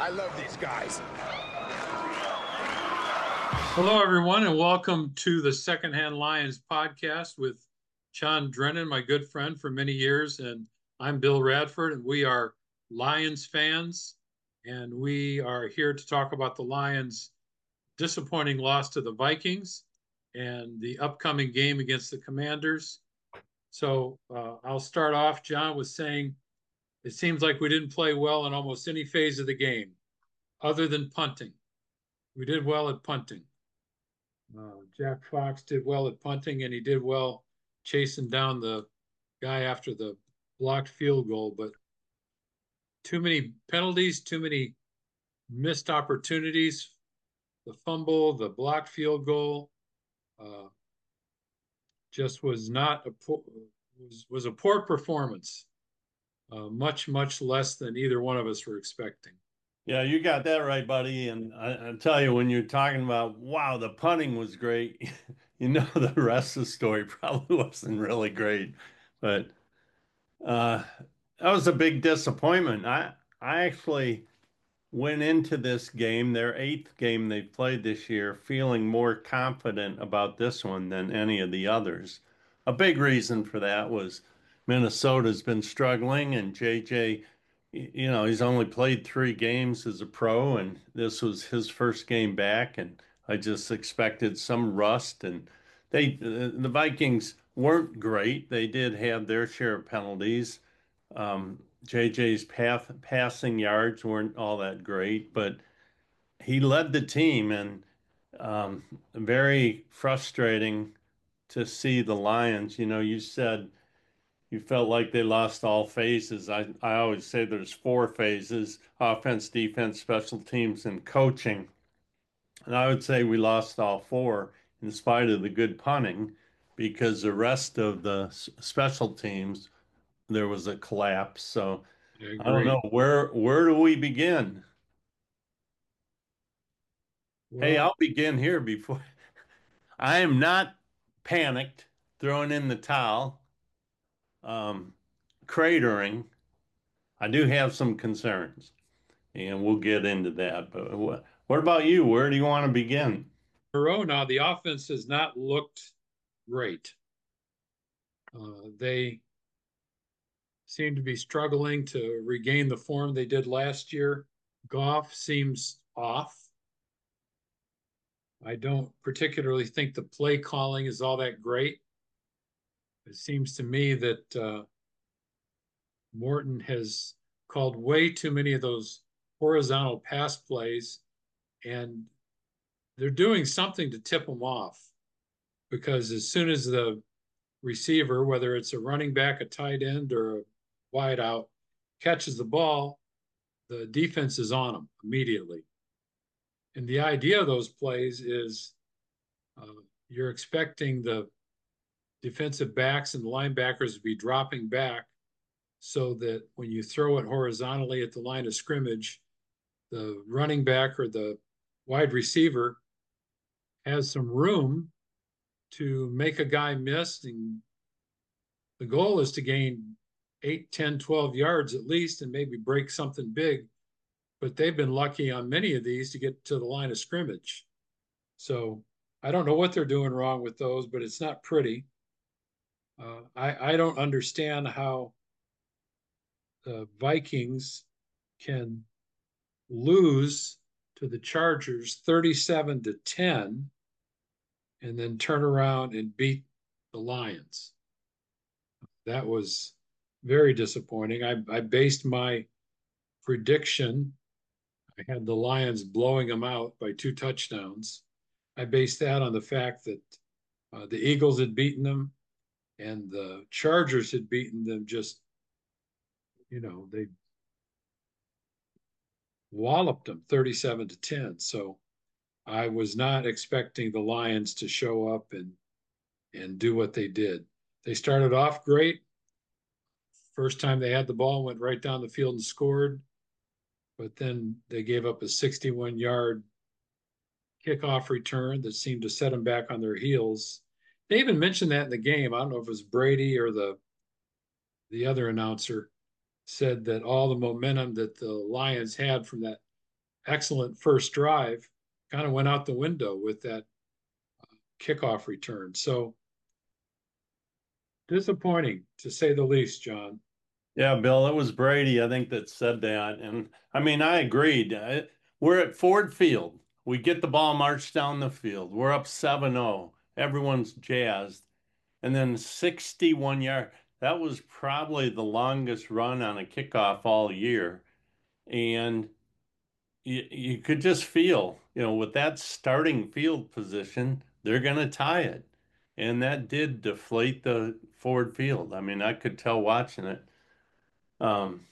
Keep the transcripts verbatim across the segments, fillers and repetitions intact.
I love these guys. Hello, everyone, and welcome to the Secondhand Lions podcast with John Drennan, my good friend for many years. And I'm Bill Radford, and we are Lions fans. And we are here to talk about the Lions' disappointing loss to the Vikings and the upcoming game against the Commanders. So uh, I'll start off, John, with saying it seems like we didn't play well in almost any phase of the game other than punting. We did well at punting. Uh, Jack Fox did well at punting, and he did well chasing down the guy after the blocked field goal. But too many penalties, too many missed opportunities. The fumble, the blocked field goal, uh, just was not a poor, was was a poor performance. Uh, much much less than either one of us were expecting. Yeah, you got that right, buddy. And I, I tell you, when you're talking about, wow, the punting was great, you know, the rest of the story probably wasn't really great. But uh, that was a big disappointment. I I actually went into this game, their eighth game they've played this year, feeling more confident about this one than any of the others. A big reason for that was Minnesota's been struggling, and J J, you know, he's only played three games as a pro, and this was his first game back, and I just expected some rust. And they, the Vikings weren't great. They did have their share of penalties. Um, J J's path, passing yards weren't all that great, but he led the team, and um, very frustrating to see the Lions. You know, you said you felt like they lost all phases. I, I always say there's four phases: offense, defense, special teams, and coaching. And I would say we lost all four in spite of the good punting, because the rest of the special teams, there was a collapse. So I I don't know agree. where where do we begin? Hey, Well, I'll begin here before I am not panicked, throwing in the towel, um, cratering. I do have some concerns, and we'll get into that. But what, what about you? Where do you want to begin? Moreau now the offense has not looked great. Uh, they seem to be struggling to regain the form they did last year. Goff seems off. I don't particularly think the play calling is all that great. It seems to me that uh, Morton has called way too many of those horizontal pass plays, and they're doing something to tip them off because as soon as the receiver, whether it's a running back, a tight end, or a wide out, catches the ball, the defense is on them immediately. And the idea of those plays is uh, you're expecting the defensive backs and the linebackers to be dropping back so that when you throw it horizontally at the line of scrimmage, the running back or the wide receiver has some room to make a guy miss. And the goal is to gain eight, ten, twelve yards at least and maybe break something big. But they've been lucky on many of these to get to the line of scrimmage. So I don't know what they're doing wrong with those, but it's not pretty. Uh, I, I don't understand how the Vikings can lose to the Chargers thirty-seven to ten and then turn around and beat the Lions. That was very disappointing. I, I based my prediction, I had the Lions blowing them out by two touchdowns. I based that on the fact that uh, the Eagles had beaten them and the Chargers had beaten them just, you know, they walloped them thirty-seven to ten. So I was not expecting the Lions to show up and and do what they did. They started off great. First time they had the ball, went right down the field and scored, but then they gave up a sixty-one yard kickoff return that seemed to set them back on their heels. They even mentioned that in the game. I don't know if it was Brady or the the other announcer said that all the momentum that the Lions had from that excellent first drive kind of went out the window with that kickoff return. So disappointing to say the least, John. Yeah, Bill, it was Brady, I think, that said that. And I mean, I agreed. I, we're at Ford Field. We get the ball marched down the field. We're up seven oh. Everyone's jazzed. And then sixty-one yard. That was probably the longest run on a kickoff all year. And you, you could just feel, you know, with that starting field position, they're going to tie it. And that did deflate the Ford Field. I mean, I could tell watching it. Um,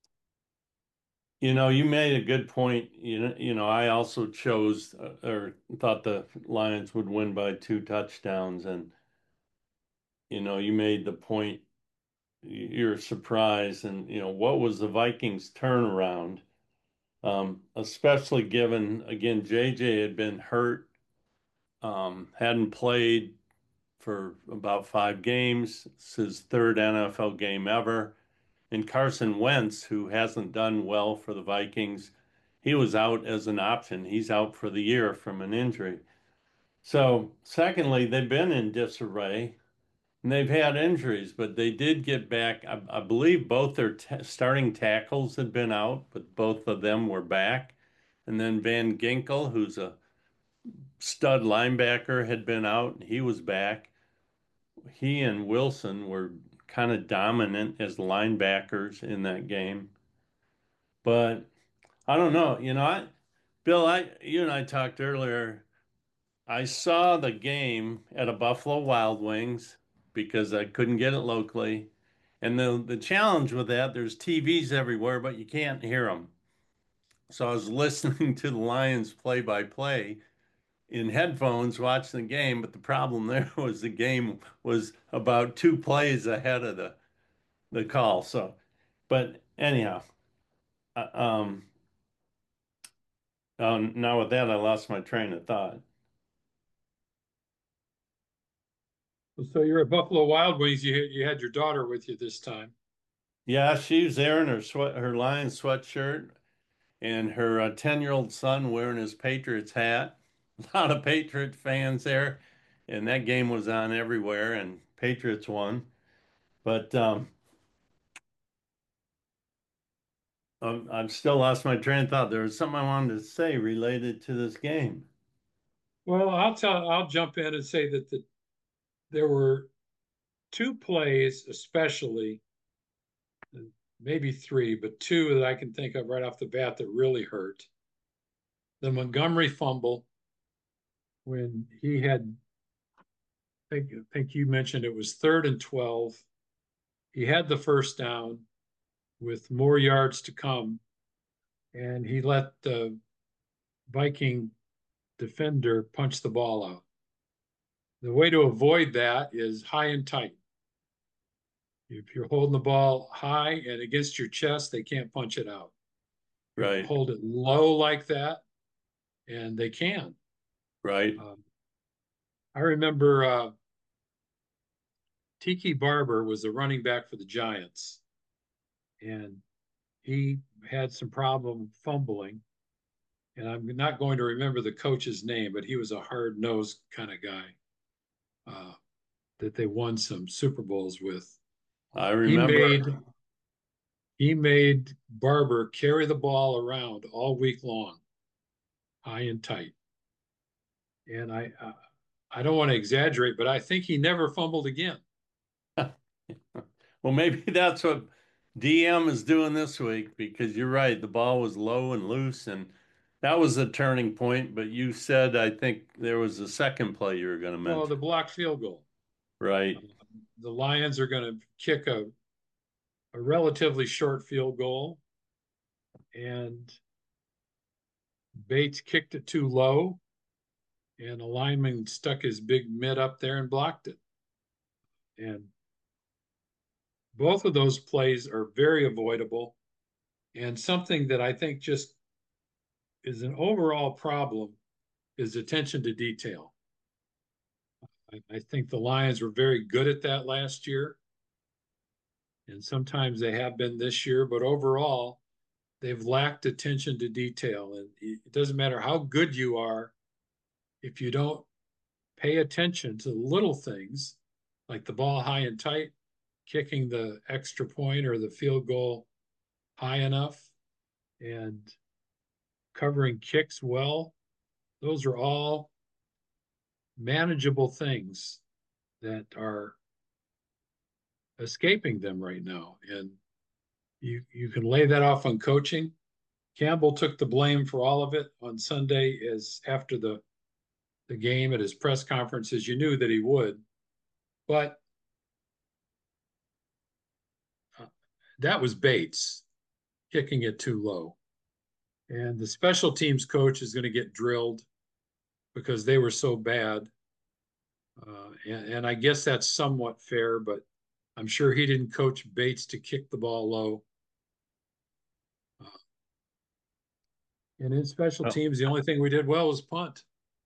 you know, you made a good point. You know, you know, I also chose uh, or thought the Lions would win by two touchdowns, and you know, you made the point. You're surprised, and you know, what was the Vikings' turnaround? Um, especially given again, J J had been hurt, um, hadn't played for about five games. It's his third N F L game ever. And Carson Wentz, who hasn't done well for the Vikings, he was out as an option. He's out for the year from an injury. So, secondly, they've been in disarray and they've had injuries, but they did get back. I, I believe both their t starting tackles had been out, but both of them were back. And then Van Ginkel, who's a stud linebacker, had been out. He was back. He and Wilson were kind of dominant as linebackers in that game. But I don't know. You know, I, Bill, I, you and I talked earlier. I saw the game at a Buffalo Wild Wings because I couldn't get it locally. And the the challenge with that, there's T Vs everywhere, but you can't hear them. So I was listening to the Lions play by play in headphones watching the game, but the problem there was the game was about two plays ahead of the the call. So, but anyhow, uh, um, um, now with that, I lost my train of thought. So you're at Buffalo Wild Wings. You you had your daughter with you this time. Yeah, she was there in her sweat, her Lions sweatshirt, and her uh, ten-year-old son wearing his Patriots hat. A lot of Patriot fans there, and that game was on everywhere, and Patriots won. But um, I'm, I've still lost my train of thought. There was something I wanted to say related to this game. Well, I'll tell. I'll jump in and say that the, there were two plays, especially maybe three, but two that I can think of right off the bat that really hurt. The Montgomery fumble when he had, I think, I think you mentioned it was third and twelve. He had the first down with more yards to come, and he let the Viking defender punch the ball out. The way to avoid that is high and tight. If you're holding the ball high and against your chest, they can't punch it out. You Right, hold it low like that, and they can. right, Um, I remember uh, Tiki Barber was the running back for the Giants, and he had some problem fumbling. And I'm not going to remember the coach's name, but he was a hard nosed kind of guy uh, that they won some Super Bowls with. I He remember. made he made Barber carry the ball around all week long, high and tight. And I uh, I don't want to exaggerate, but I think he never fumbled again. Well, maybe that's what D M is doing this week because you're right. The ball was low and loose, and that was a turning point. But you said, I think there was a second play you were going to Well, the mention. blocked field goal. Uh, Right, the Lions are going to kick a, a relatively short field goal, and Bates kicked it too low, and a lineman stuck his big mitt up there and blocked it. And both of those plays are very avoidable, and something that I think just is an overall problem is attention to detail. I, I think the Lions were very good at that last year, and sometimes they have been this year, but overall, they've lacked attention to detail. And it doesn't matter how good you are, if you don't pay attention to the little things like the ball high and tight, kicking the extra point or the field goal high enough, and covering kicks well, those are all manageable things that are escaping them right now. And you you can lay that off on coaching. Campbell took the blame for all of it on Sunday as after the the game at his press conferences. You knew that he would, but uh, that was Bates kicking it too low. And the special teams coach is going to get drilled because they were so bad. Uh, and, and I guess that's somewhat fair, but I'm sure he didn't coach Bates to kick the ball low. Uh, and in special Oh, teams, the only thing we did well was punt.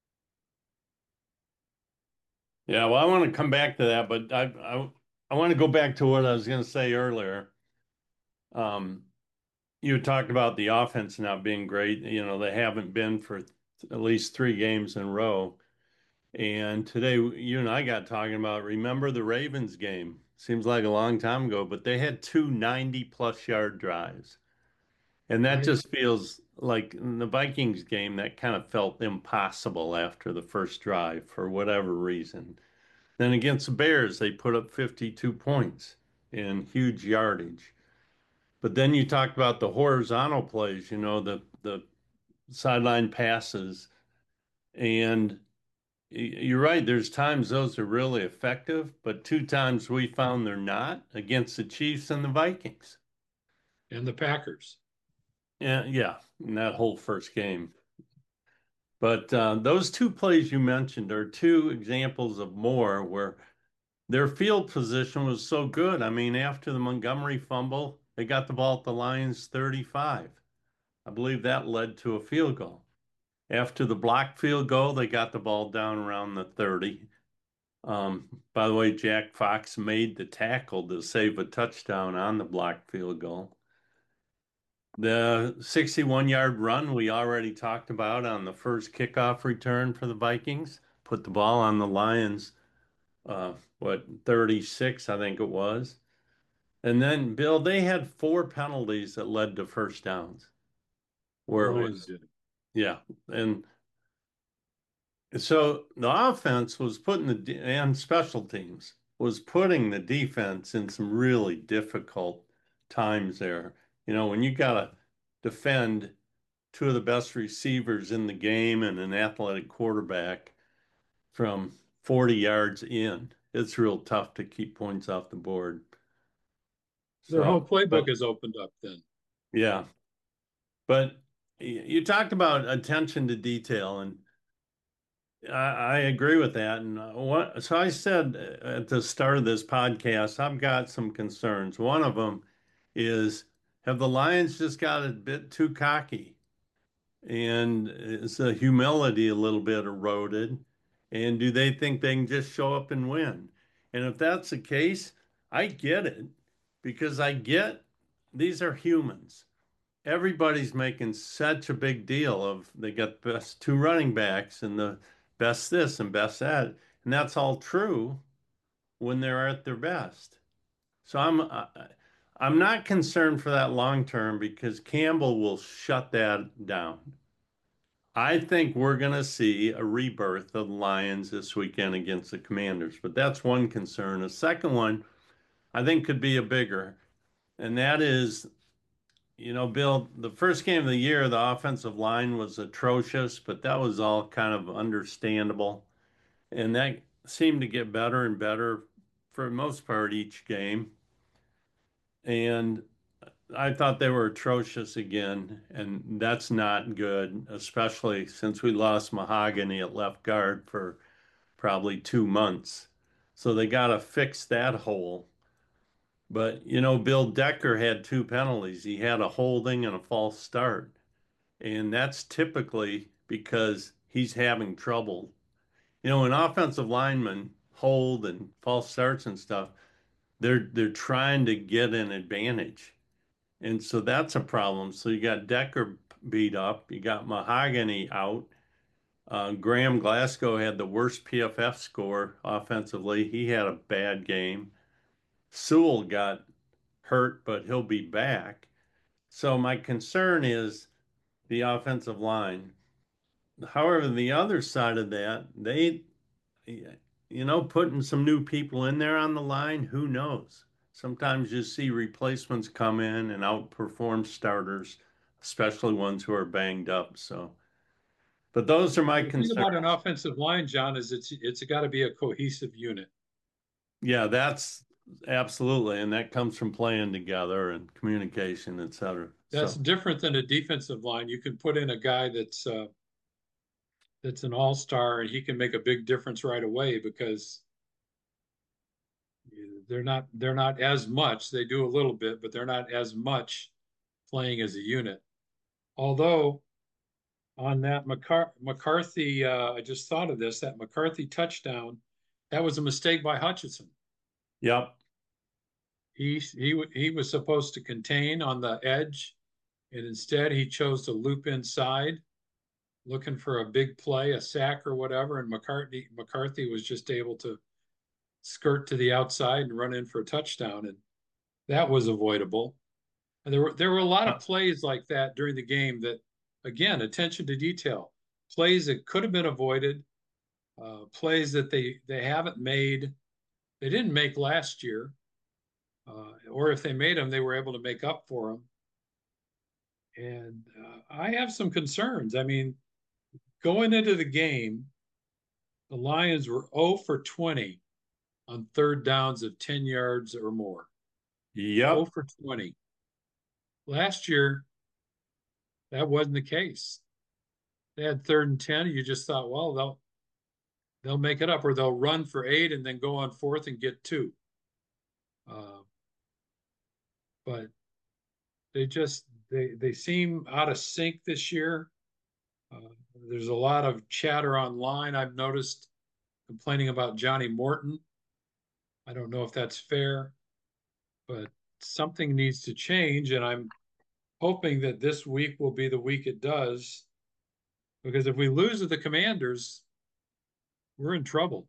yeah, well, I want to come back to that, but I I, I want to go back to what I was going to say earlier. Um, you talked about the offense not being great. You know, they haven't been for at least three games in a row. And today, you and I got talking about, remember the Ravens game? Seems like a long time ago, but they had two ninety plus yard drives. And that Right. just feels like in the Vikings game, that kind of felt impossible after the first drive for whatever reason. Then against the Bears, they put up fifty-two points in huge yardage. But then you talked about the horizontal plays, you know, the the sideline passes. And you're right, there's times those are really effective, but two times we found they're not against the Chiefs and the Vikings. And the Packers. Yeah, yeah, in that whole first game. But uh, those two plays you mentioned are two examples of more where their field position was so good. I mean, after the Montgomery fumble, they got the ball at the Lions thirty-five. I believe that led to a field goal. After the blocked field goal, they got the ball down around the thirty. Um, by the way, Jack Fox made the tackle to save a touchdown on the blocked field goal. The sixty-one yard run we already talked about on the first kickoff return for the Vikings, put the ball on the Lions, uh, what, thirty-six, I think it was. And then, Bill, they had four penalties that led to first downs The where it Lions was, did. yeah. And so the offense was putting the, and special teams was putting the defense in some really difficult times there. You know, when you got to defend two of the best receivers in the game and an athletic quarterback from forty yards in, it's real tough to keep points off the board. Their whole So, but playbook is opened up then. yeah, but you talked about attention to detail, and I, I agree with that. And uh, what, so I said at the start of this podcast, I've got some concerns. One of them is, have the Lions just got a bit too cocky? And is the humility a little bit eroded? And do they think they can just show up and win? And if that's the case, I get it because I get these are humans. Everybody's making such a big deal of they got the best two running backs and the best this and best that. And that's all true when they're at their best. So I'm uh, I'm not concerned for that long term because Campbell will shut that down. I think we're going to see a rebirth of the Lions this weekend against the Commanders, but that's one concern. A second one, I think, could be a bigger, and that is, you know, Bill, the first game of the year, the offensive line was atrocious, but that was all kind of understandable, and that seemed to get better and better for the most part each game. And I thought they were atrocious again, and that's not good, especially since we lost Mahogany at left guard for probably two months. So they got to fix that hole. But, you know, Bill Decker had two penalties. He had a holding and a false start. And that's typically because he's having trouble. You know, when offensive linemen hold and false starts and stuff, they're they're trying to get an advantage. And so that's a problem. So you got Decker beat up, you got Mahogany out. Uh, Graham Glasgow had the worst P F F score offensively. He had a bad game. Sewell got hurt, but he'll be back. So my concern is the offensive line. However, the other side of that, they, you know, putting some new people in there on the line, who knows? Sometimes you see replacements come in and outperform starters, especially ones who are banged up. So, but those are my The thing about an concerns. offensive line, John, is it's it's got to be a cohesive unit. Yeah, that's absolutely, and that comes from playing together and communication, et cetera. That's So, different than a defensive line. You can put in a guy that's uh, that's an all-star and he can make a big difference right away because they're not they're not as much. They do a little bit, but they're not as much playing as a unit. Although on that McCar- McCarthy, uh, I just thought of this, that McCarthy touchdown, that was a mistake by Hutchinson. yep. He he he was supposed to contain on the edge, and instead he chose to loop inside, looking for a big play, a sack or whatever. And McCarthy McCarthy was just able to skirt to the outside and run in for a touchdown, and that was avoidable. And there were there were a lot of Uh, plays like that during the game that, again, attention to detail, plays that could have been avoided, uh, plays that they they haven't made, they didn't make last year, uh, or if they made them, they were able to make up for them. And uh, I have some concerns. I mean, going into the game, the Lions were zero for twenty on third downs of ten yards or more. zero Yep. for twenty. Last year, that wasn't the case. They had third and ten. You just thought, well, they'll they'll make it up, or they'll run for eight and then go on fourth and get two. Uh, but they just they they seem out of sync this year. Uh, there's a lot of chatter online. I've noticed complaining about Johnny Morton. I don't know if that's fair, but something needs to change, and I'm hoping that this week will be the week it does. Because if we lose to the Commanders, we're in trouble.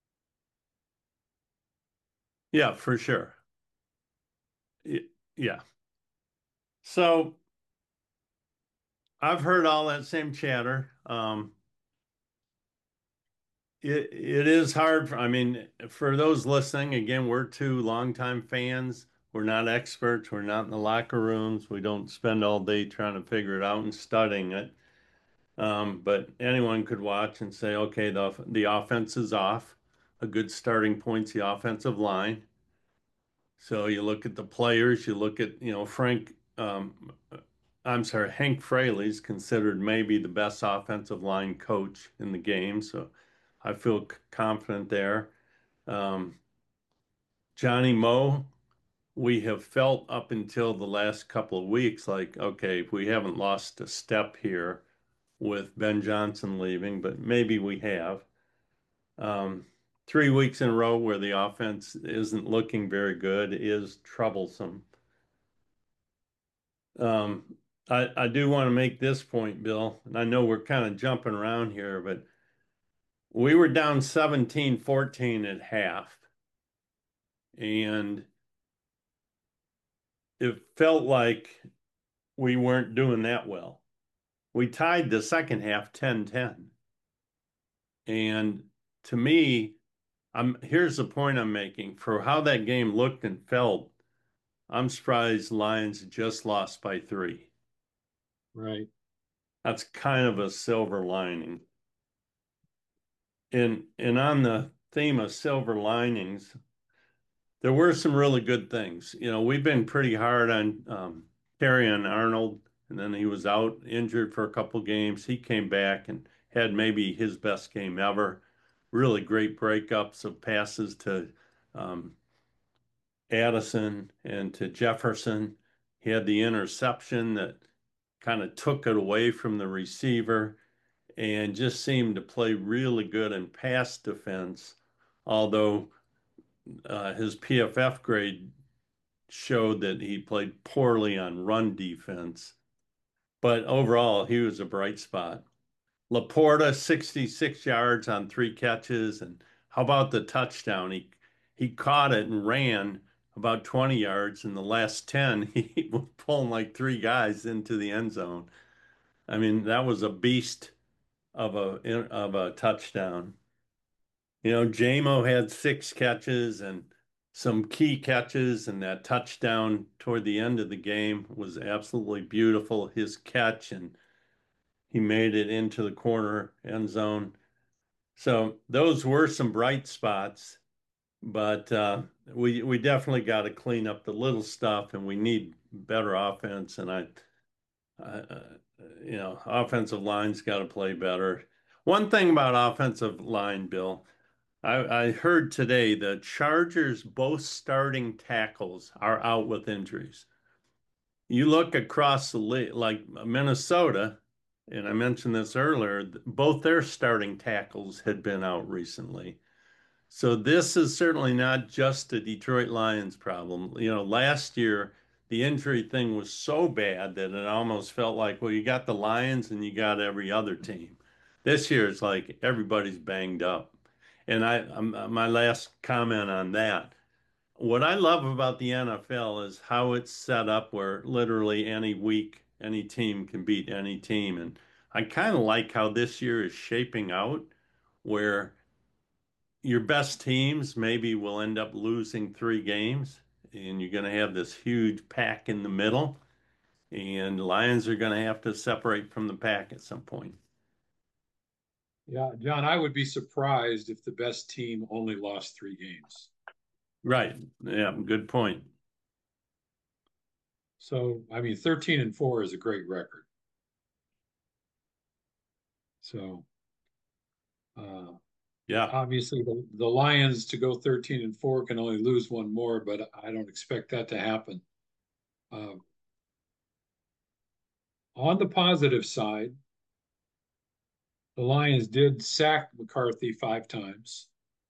Yeah, for sure. Y- Yeah. So I've heard all that same chatter. Um, it it is hard for, I mean, for those listening, again, we're two longtime fans. We're not experts. We're not in the locker rooms. We don't spend all day trying to figure it out and studying it. Um, but anyone could watch and say, okay, the the offense is off. A good starting point's the offensive line. So you look at the players, you look at, you know, Frank, um, I'm sorry, Hank Fraley's considered maybe the best offensive line coach in the game. So I feel c- confident there. Um, Johnny Moe, we have felt up until the last couple of weeks like, okay, we haven't lost a step here with Ben Johnson leaving, but maybe we have. Um, three weeks in a row where the offense isn't looking very good is troublesome. Um, I, I do want to make this point, Bill, and I know we're kind of jumping around here, but we were down seventeen fourteen at half, and it felt like we weren't doing that well. We tied the second half ten ten. And to me, I'm here's the point I'm making. For how that game looked and felt, I'm surprised Lions just lost by three. Right. That's kind of a silver lining. And and on the theme of silver linings, there were some really good things. You know, we've been pretty hard on um, Terrion Arnold, and then he was out injured for a couple games. He came back and had maybe his best game ever. Really great breakups of passes to um, Addison and to Jefferson. He had the interception that kind of took it away from the receiver and just seemed to play really good in pass defense, although uh, his P F F grade showed that he played poorly on run defense. But overall, he was a bright spot. Laporta, sixty-six yards on three catches. And how about the touchdown? He he caught it and ran about twenty yards. In the last ten, he was pulling like three guys into the end zone. I mean, that was a beast of a of a touchdown. You know, Jamo had six catches and some key catches, and that touchdown toward the end of the game was absolutely beautiful. His catch, and he made it into the corner end zone. So those were some bright spots, but uh, we we definitely got to clean up the little stuff, and we need better offense. And I, uh, you know, offensive line's got to play better. One thing about offensive line, Bill, I, I heard today the Chargers both starting tackles are out with injuries. You look across the league, like Minnesota, and I mentioned this earlier, both their starting tackles had been out recently. So this is certainly not just a Detroit Lions problem. You know, last year the injury thing was so bad that it almost felt like, well, you got the Lions and you got every other team. This year it's like everybody's banged up. And I, um, my last comment on that, what I love about the N F L is how it's set up where literally any week any team can beat any team. And I kind of like how this year is shaping out where your best teams maybe will end up losing three games, and you're going to have this huge pack in the middle, and Lions are going to have to separate from the pack at some point. Yeah, John, I would be surprised if the best team only lost three games. Right. Yeah, good point. So, I mean, thirteen and four is a great record. So, uh, Yeah. obviously, the, the Lions to go thirteen and four can only lose one more, but I don't expect that to happen. Uh, on the positive side, the Lions did sack McCarthy five times,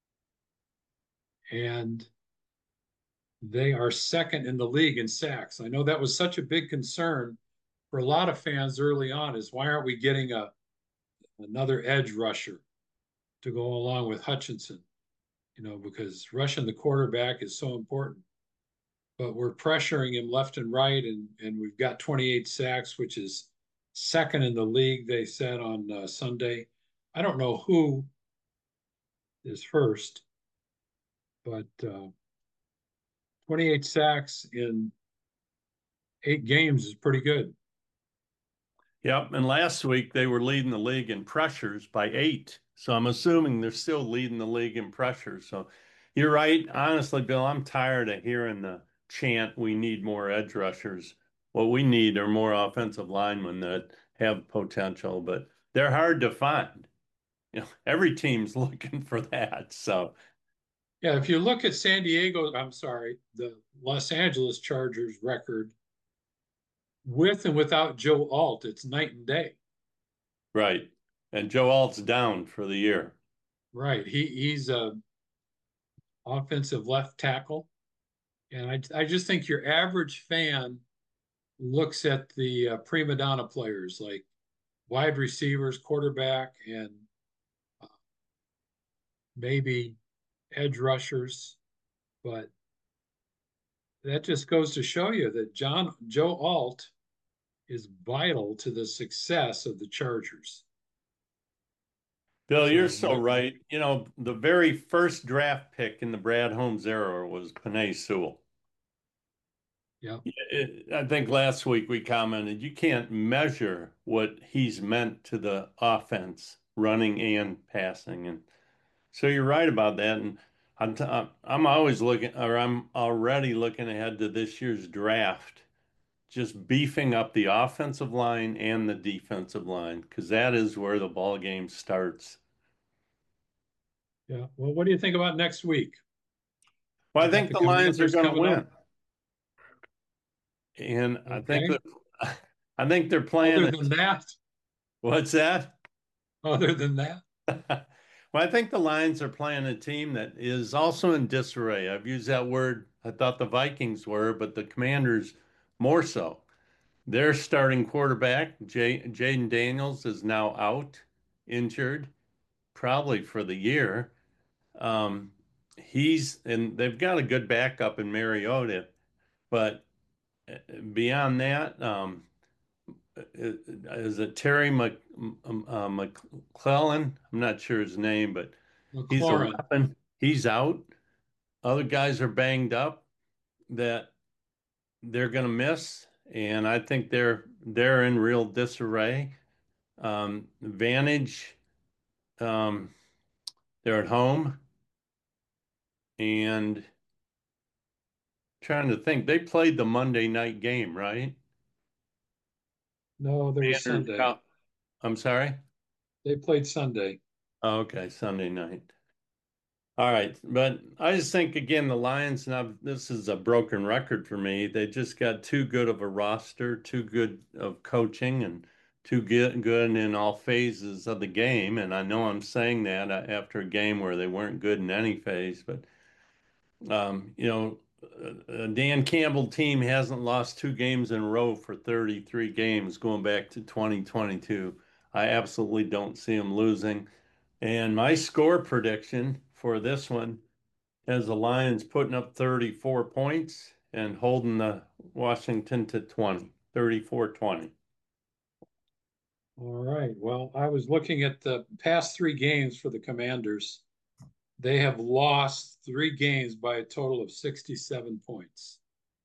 and they are second in the league in sacks. I know that was such a big concern for a lot of fans early on is why aren't we getting a another edge rusher to go along with Hutchinson? You know, because rushing the quarterback is so important. But we're pressuring him left and right, and and we've got twenty-eight sacks, which is second in the league. They said on uh, Sunday. I don't know who is first, but uh, twenty-eight sacks in eight games is pretty good. Yep. And last week they were leading the league in pressures by eight. So I'm assuming they're still leading the league in pressures. So you're right. Honestly, Bill, I'm tired of hearing the chant, we need more edge rushers. What we need are more offensive linemen that have potential, but they're hard to find. You know, every team's looking for that. So Yeah, if you look at San Diego, I'm sorry, the Los Angeles Chargers record with and without Joe Alt, it's night and day. right. And Joe Alt's down for the year. Right. He he's a offensive left tackle. And I I just think your average fan looks at the uh, prima donna players like wide receivers, quarterback, and uh, maybe edge rushers. But that just goes to show you that John Joe Alt is vital to the success of the Chargers. Bill, you're So so right. You know, the very first draft pick in the Brad Holmes era was Penei Sewell. yeah, It, I think last week we commented you can't measure what he's meant to the offense, running and passing. And so you're right about that. And I'm t I'm always looking, or I'm already looking ahead to this year's draft, just beefing up the offensive line and the defensive line, because that is where the ball game starts. yeah. Well, what do you think about next week? Well, We I got think the the Lions are Commanders going to coming up. win. And I think Okay. that I think they're playing Other a, than that, what's that? other than that, Well, I think the Lions are playing a team that is also in disarray. I've used that word I thought the Vikings were, but the Commanders more so. Their starting quarterback, Jay, Jaden Daniels, is now out, injured, probably for the year. Um, he's and they've got a good backup in Mariota, but uh, beyond that, um, is it Terry Mc, uh, McClellan? I'm not sure his name, but he's a McLaurin. weapon. He's out. Other guys are banged up that they're going to miss, and I think they're they're in real disarray. Um, Vantage, um, they're at home, and trying to think, they played the Monday night game, right? No, there was Commanders, Sunday. Cow- I'm sorry. They played Sunday. Oh, okay, Sunday night. All right, but I just think again the Lions now this is a broken record for me. They just got too good of a roster, too good of coaching, and too good good in all phases of the game. And I know I'm saying that uh, after a game where they weren't good in any phase, but um, you know, a Dan Campbell team hasn't lost two games in a row for thirty-three games going back to twenty twenty-two. I absolutely don't see them losing. And my score prediction for this one has the Lions putting up thirty-four points and holding the Washington to twenty, thirty-four twenty. All right. Well, I was looking at the past three games for the Commanders. They have lost three games by a total of sixty-seven points.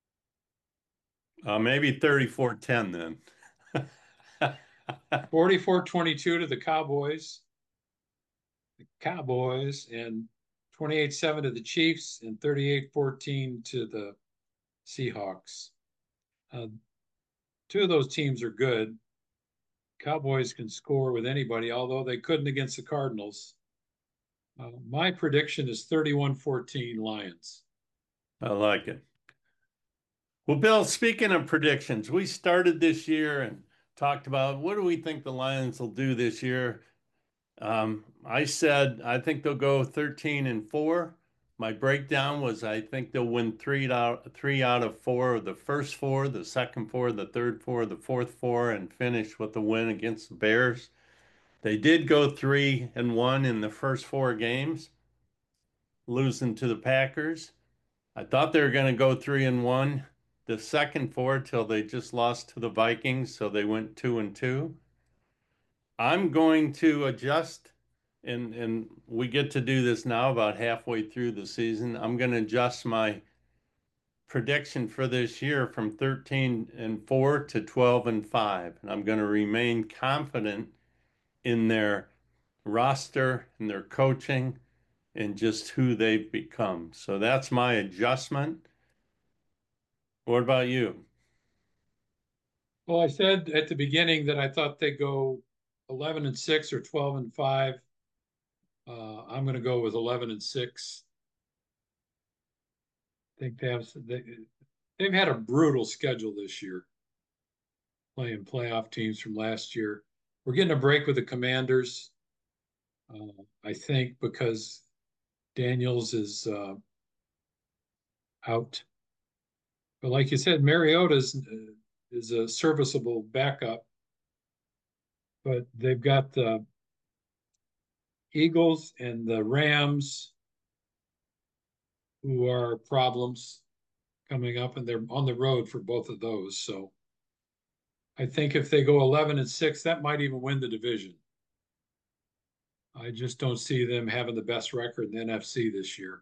Uh, maybe thirty-four ten then. forty-four twenty-two to the Cowboys, the Cowboys, and twenty-eight seven to the Chiefs, and thirty-eight fourteen to the Seahawks. Uh, two of those teams are good. Cowboys can score with anybody, although they couldn't against the Cardinals. Uh, my prediction is thirty-one fourteen Lions. I like it. Well, Bill, speaking of predictions, we started this year and talked about what do we think the Lions will do this year. Um, I said I think they'll go thirteen and four. My breakdown was I think they'll win three out three out of four of the first four, the second four, the third four, the fourth four, and finish with the win against the Bears. They did go three and one in the first four games, losing to the Packers. I thought they were going to go three and one the second four till they just lost to the Vikings, so they went two and two. I'm going to adjust, and and we get to do this now about halfway through the season. I'm going to adjust my prediction for this year from thirteen and four to twelve and five, and I'm going to remain confident in their roster and their coaching and just who they've become. So that's my adjustment. What about you? Well, I said at the beginning that I thought they'd go eleven and six or twelve and five. Uh, I'm going to go with eleven and six. I think they have they, they've had a brutal schedule this year, playing playoff teams from last year. We're getting a break with the Commanders, uh, I think, because Daniels is uh, out. But like you said, Mariota is, uh, is a serviceable backup. But they've got the Eagles and the Rams, who are problems coming up, and they're on the road for both of those. So I think if they go eleven and six, that might even win the division. I just don't see them having the best record in the N F C this year.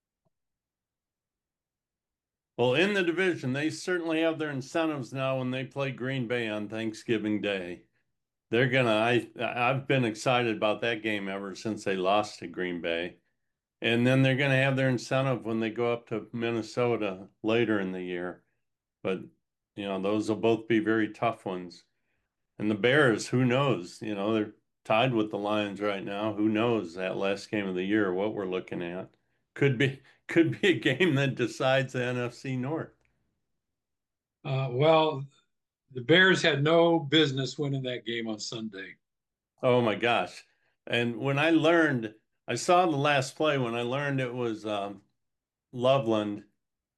Well, in the division, they certainly have their incentives now when they play Green Bay on Thanksgiving Day. They're gonna, I, I've been excited about that game ever since they lost to Green Bay. And then they're gonna have their incentive when they go up to Minnesota later in the year. But, you know, those will both be very tough ones. And the Bears, who knows? You know, they're tied with the Lions right now. Who knows that last game of the year, what we're looking at? Could be could be a game that decides the N F C North. Uh, well, the Bears had no business winning that game on Sunday. Oh my gosh. And when I learned, I saw the last play when I learned it was um, Loveland.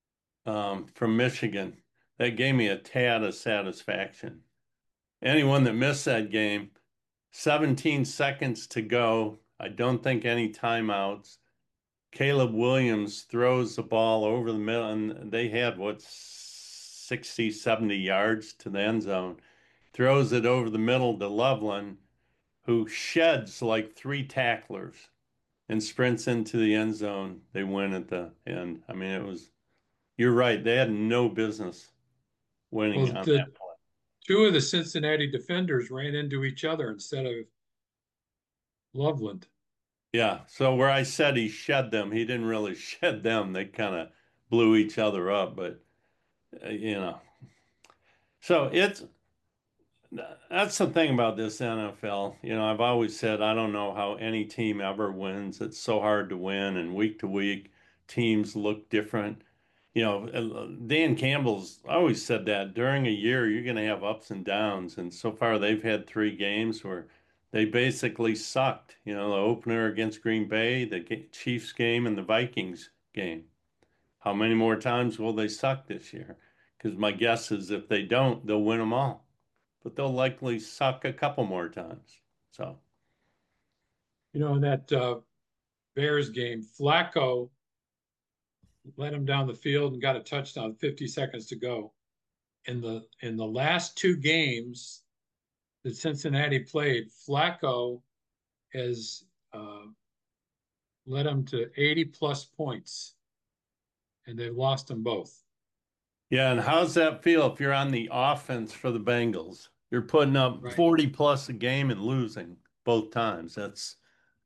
um, from Michigan. That gave me a tad of satisfaction. Anyone that missed that game, seventeen seconds to go. I don't think any timeouts. Caleb Williams throws the ball over the middle, and they had what, sixty, seventy yards to the end zone. Throws it over the middle to Loveland, who sheds like three tacklers and sprints into the end zone. They win at the end. I mean, it was, you're right. They had no business winning Well, on the that play. two of the Cincinnati defenders ran into each other instead of Loveland. Yeah. So where I said he shed them, he didn't really shed them. They kind of blew each other up, but uh, you know. So it's that's the thing about this N F L. You know, I've always said I don't know how any team ever wins. It's so hard to win, and week to week, teams look different. You know, uh, Dan Campbell's always said that during a year, you're going to have ups and downs. And so far, they've had three games where they basically sucked. You know, the opener against Green Bay, the Chiefs game, and the Vikings game. How many more times will they suck this year? Because my guess is if they don't, they'll win them all, but they'll likely suck a couple more times. So, You know, in that uh, Bears game, Flacco led him down the field and got a touchdown, fifty seconds to go. In the in the last two games that Cincinnati played, Flacco has uh, led them to eighty plus points, and they've lost them both. yeah, and how's that feel if you're on the offense for the Bengals? You're putting up Right. forty plus a game and losing both times. That's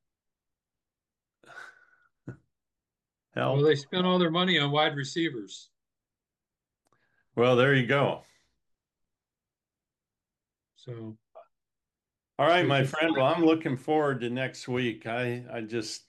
Well, hell. they spent all their money on wide receivers. Well, there you go. So All right, if, my if friend. Well, I'm looking forward to next week. I I just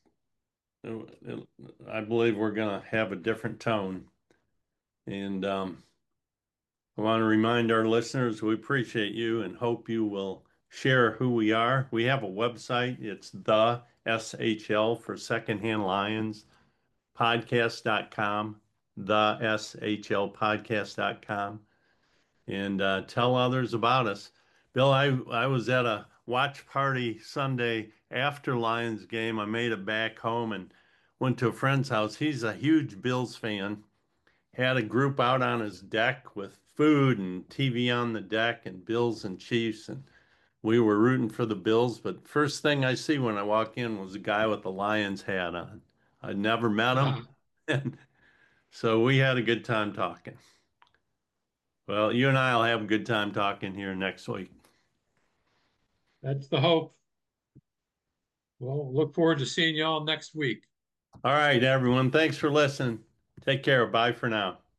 I believe we're gonna have a different tone, and um, I want to remind our listeners we appreciate you and hope you will share who we are. We have a website. It's the S H L for Secondhand Lions podcast dot com, the S H L podcast dot com, and uh, tell others about us. Bill, I, I was at a watch party Sunday after Lions game. I made it back home and went to a friend's house. He's a huge Bills fan, had a group out on his deck with food and T V on the deck and Bills and Chiefs, and we were rooting for the Bills. But first thing I see when I walk in was a guy with a Lions hat on. I'd never met him, uh, and so we had a good time talking. Well, you and I will have a good time talking here next week. that's the hope. Well, look forward to seeing y'all next week. All right, everyone. Thanks for listening. Take care. Bye for now.